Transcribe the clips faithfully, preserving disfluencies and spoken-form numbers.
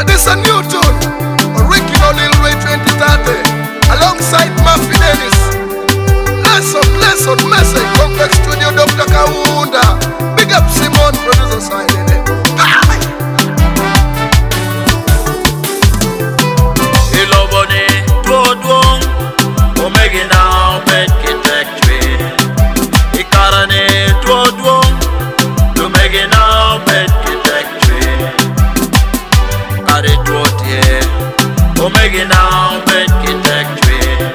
This a new tune, original Lil Ray twenty thirty, alongside Murphy Dennis. Blessed, blessed message, Complex Studio, Doctor Kaunda. Big up Simon, producer signing it. Ilobone, Dwodwong, Omega now, Bedkitectri. Ikarane, Dwodwong, Omega now, Bedkitectri. Kare Dwodye, Omega now, Bedkitectri.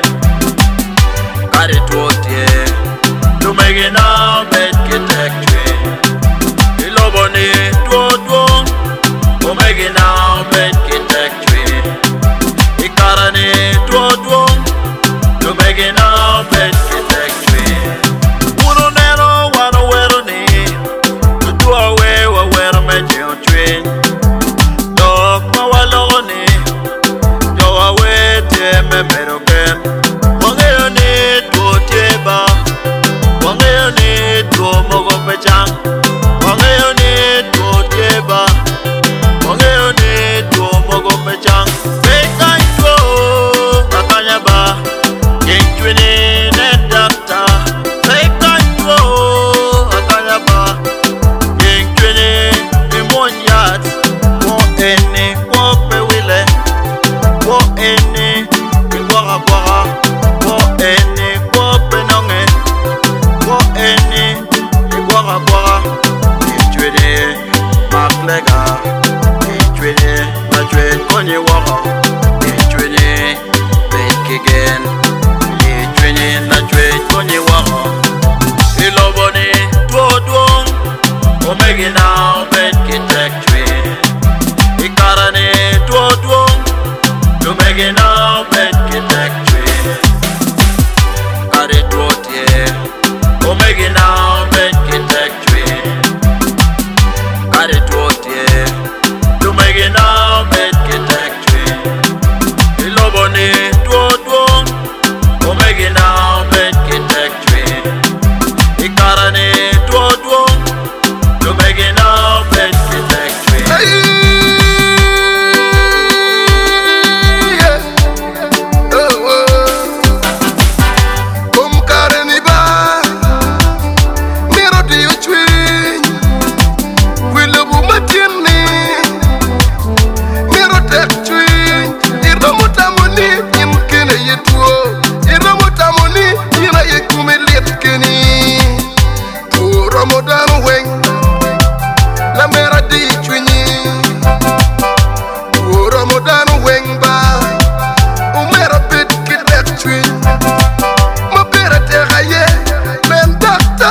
Kare Dwodye, Omega now, Bedkitectri. Ilobone, Dwodwong, Omega now, Bedkitectri. Ikarane Dwodwong, Omega now, Bedkitectri. Uno nero wano wero ni, Tutua wewa wero meji otrin. Dok mawalo ni, Doa wete me mero kem. Wangeyo ni tuo tieba, Wangeyo ni tuo mogo pechang. Wangeyo ni tuo tieba, Wangeyo ni tuo mogo pechang. Lega, Etwene, Madrid, Konye Wara, Etwene, Bedkigen, Etwene, Madrid, Konye Wara, Ilobone, Dwodwong, Omega now, Bedkitectri, Ikarane, Dwodwong, Omega now, Bedkitectri, Kare Dwodye, Omega now, Bedkitectri. Kare Dwodye, Omega now, Bedkitectri. Ilobone, Dwodwong, Omega now, Bedkitectri. Ikarane, Dwodwong, Omega now, Bedkitectri. Hey, yeah. Oh, oh. Come carry me back. Miro di uchwi. Wilubu matini. Miro tekchwi. Iramu tamuni. Imkene yetuo. Iramu tamuni. Ira yekumelit keni. Tu Ramadan weng. La mera di chwini. Tu Ramadan weng ba. Umera bit kidek chwini. Ma pera te gaye. Men dakta.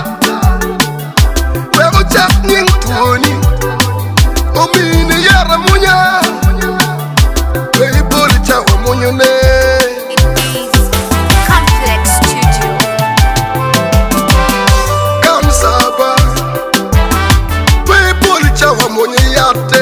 Wego chak ning tuoni. Omini yara munya. Wey boli chawa munyo ne. Complex Studio. Kamsaba. Wey boli chawa munyo yate.